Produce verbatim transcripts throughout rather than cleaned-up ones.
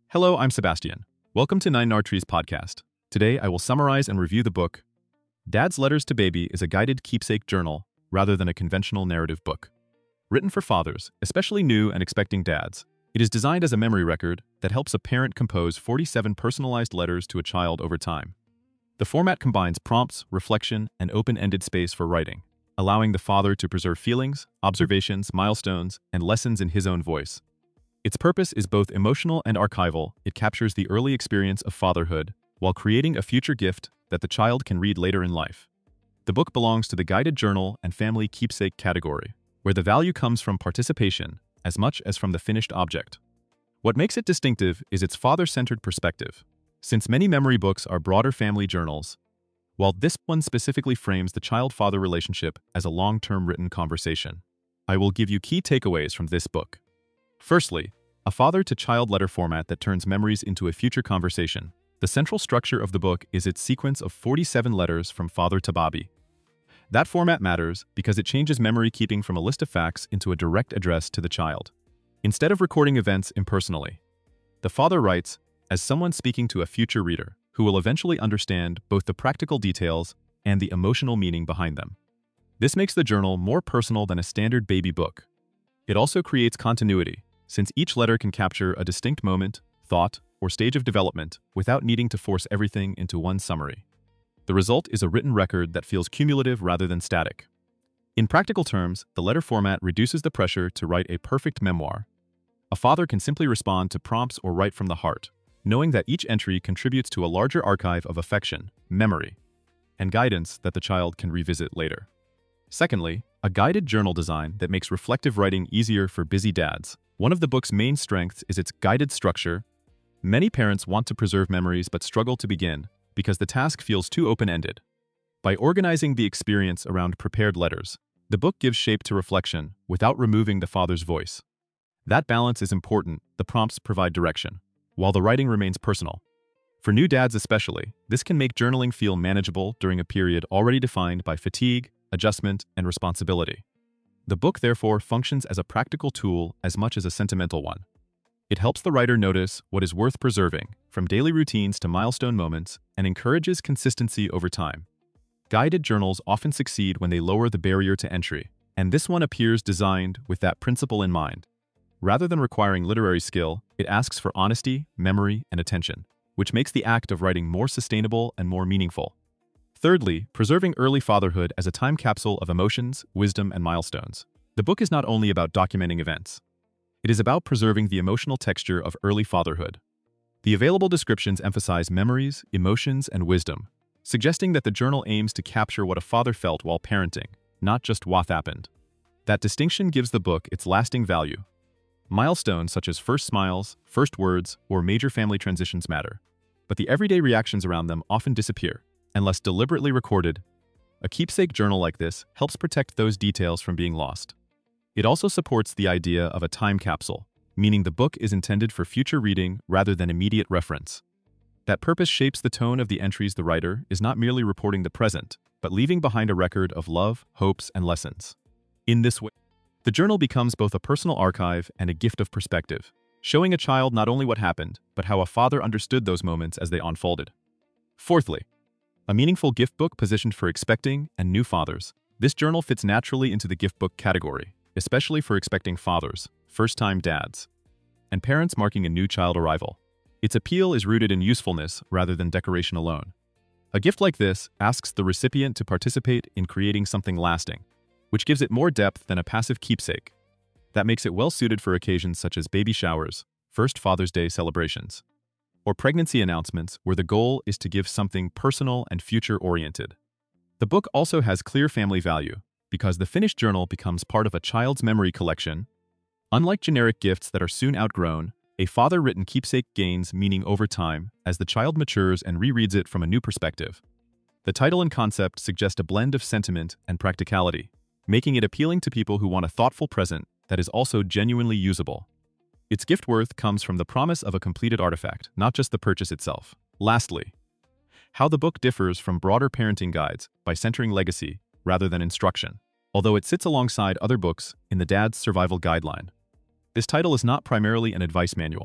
Hello, I'm Sebastian. Welcome to Nine Nard Trees podcast. Today, I will summarize and review the book, Dad's Letters to Baby is a guided keepsake journal rather than a conventional narrative book. Written for fathers, especially new and expecting dads, it is designed as a memory record that helps a parent compose forty-seven personalized letters to a child over time. The format combines prompts, reflection, and open-ended space for writing, allowing the father to preserve feelings, observations, milestones, and lessons in his own voice. Its purpose is both emotional and archival. It captures the early experience of fatherhood while creating a future gift that the child can read later in life. The book belongs to the guided journal and family keepsake category, where the value comes from participation as much as from the finished object. What makes it distinctive is its father-centered perspective. Since many memory books are broader family journals, while this one specifically frames the child-father relationship as a long-term written conversation. I will give you key takeaways from this book. Firstly, a father-to-child letter format that turns memories into a future conversation. The central structure of the book is its sequence of forty-seven letters from father to Bobby. That format matters because it changes memory keeping from a list of facts into a direct address to the child. Instead of recording events impersonally, the father writes as someone speaking to a future reader who will eventually understand both the practical details and the emotional meaning behind them. This makes the journal more personal than a standard baby book. It also creates continuity, since each letter can capture a distinct moment, thought, or stage of development without needing to force everything into one summary. The result is a written record that feels cumulative rather than static. In practical terms, the letter format reduces the pressure to write a perfect memoir. A father can simply respond to prompts or write from the heart, knowing that each entry contributes to a larger archive of affection, memory, and guidance that the child can revisit later. Secondly, a guided journal design that makes reflective writing easier for busy dads. One of the book's main strengths is its guided structure. Many parents want to preserve memories but struggle to begin because the task feels too open-ended. By organizing the experience around prepared letters, the book gives shape to reflection without removing the father's voice. That balance is important. The prompts provide direction, while the writing remains personal. For new dads especially, this can make journaling feel manageable during a period already defined by fatigue, adjustment, and responsibility. The book therefore functions as a practical tool as much as a sentimental one. It helps the writer notice what is worth preserving, from daily routines to milestone moments, and encourages consistency over time. Guided journals often succeed when they lower the barrier to entry, and this one appears designed with that principle in mind. Rather than requiring literary skill, it asks for honesty, memory, and attention, which makes the act of writing more sustainable and more meaningful. Thirdly, preserving early fatherhood as a time capsule of emotions, wisdom, and milestones. The book is not only about documenting events. It is about preserving the emotional texture of early fatherhood. The available descriptions emphasize memories, emotions, and wisdom, suggesting that the journal aims to capture what a father felt while parenting, not just what happened. That distinction gives the book its lasting value. Milestones such as first smiles, first words, or major family transitions matter, but the everyday reactions around them often disappear, unless deliberately recorded. A keepsake journal like this helps protect those details from being lost. It also supports the idea of a time capsule, meaning the book is intended for future reading rather than immediate reference. That purpose shapes the tone of the entries. The writer is not merely reporting the present, but leaving behind a record of love, hopes, and lessons. In this way, the journal becomes both a personal archive and a gift of perspective, showing a child not only what happened, but how a father understood those moments as they unfolded. Fourthly, a meaningful gift book positioned for expecting and new fathers. This journal fits naturally into the gift book category, especially for expecting fathers, first-time dads, and parents marking a new child arrival. Its appeal is rooted in usefulness rather than decoration alone. A gift like this asks the recipient to participate in creating something lasting, which gives it more depth than a passive keepsake. That makes it well-suited for occasions such as baby showers, first Father's Day celebrations, or pregnancy announcements where the goal is to give something personal and future-oriented. The book also has clear family value, because the finished journal becomes part of a child's memory collection. Unlike generic gifts that are soon outgrown, a father-written keepsake gains meaning over time as the child matures and rereads it from a new perspective. The title and concept suggest a blend of sentiment and practicality, making it appealing to people who want a thoughtful present that is also genuinely usable. Its gift worth comes from the promise of a completed artifact, not just the purchase itself. Lastly, how the book differs from broader parenting guides by centering legacy rather than instruction. Although it sits alongside other books in the Dad's Survival Guideline, this title is not primarily an advice manual.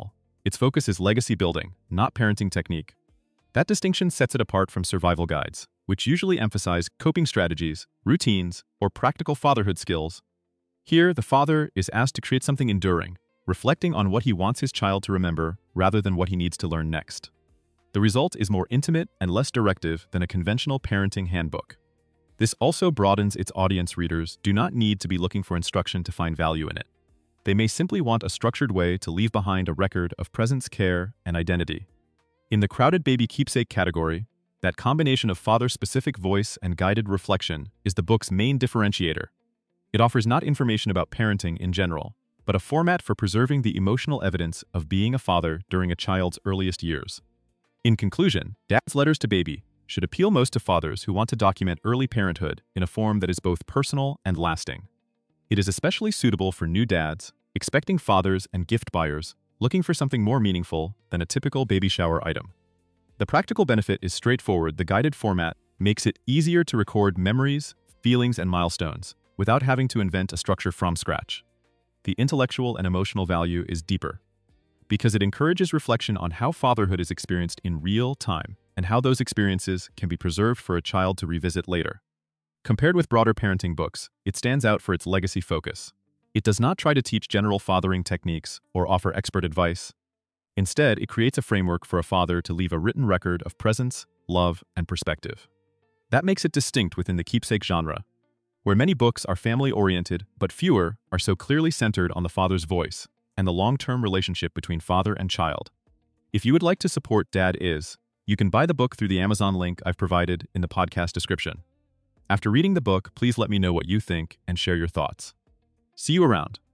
Its focus is legacy building, not parenting technique. That distinction sets it apart from survival guides, which usually emphasize coping strategies, routines, or practical fatherhood skills. Here, the father is asked to create something enduring, reflecting on what he wants his child to remember rather than what he needs to learn next. The result is more intimate and less directive than a conventional parenting handbook. This also broadens its audience. Readers do not need to be looking for instruction to find value in it. They may simply want a structured way to leave behind a record of presence, care, and identity. In the crowded baby keepsake category, that combination of father-specific voice and guided reflection is the book's main differentiator. It offers not information about parenting in general, but a format for preserving the emotional evidence of being a father during a child's earliest years. In conclusion, Dad's Letters to Baby should appeal most to fathers who want to document early parenthood in a form that is both personal and lasting. It is especially suitable for new dads, expecting fathers, and gift buyers looking for something more meaningful than a typical baby shower item. The practical benefit is straightforward. The guided format makes it easier to record memories, feelings, and milestones without having to invent a structure from scratch. The intellectual and emotional value is deeper, because it encourages reflection on how fatherhood is experienced in real time and how those experiences can be preserved for a child to revisit later. Compared with broader parenting books, it stands out for its legacy focus. It does not try to teach general fathering techniques or offer expert advice. Instead, it creates a framework for a father to leave a written record of presence, love, and perspective. That makes it distinct within the keepsake genre, where many books are family-oriented, but fewer are so clearly centered on the father's voice and the long-term relationship between father and child. If you would like to support Dad Is, you can buy the book through the Amazon link I've provided in the podcast description. After reading the book, please let me know what you think and share your thoughts. See you around.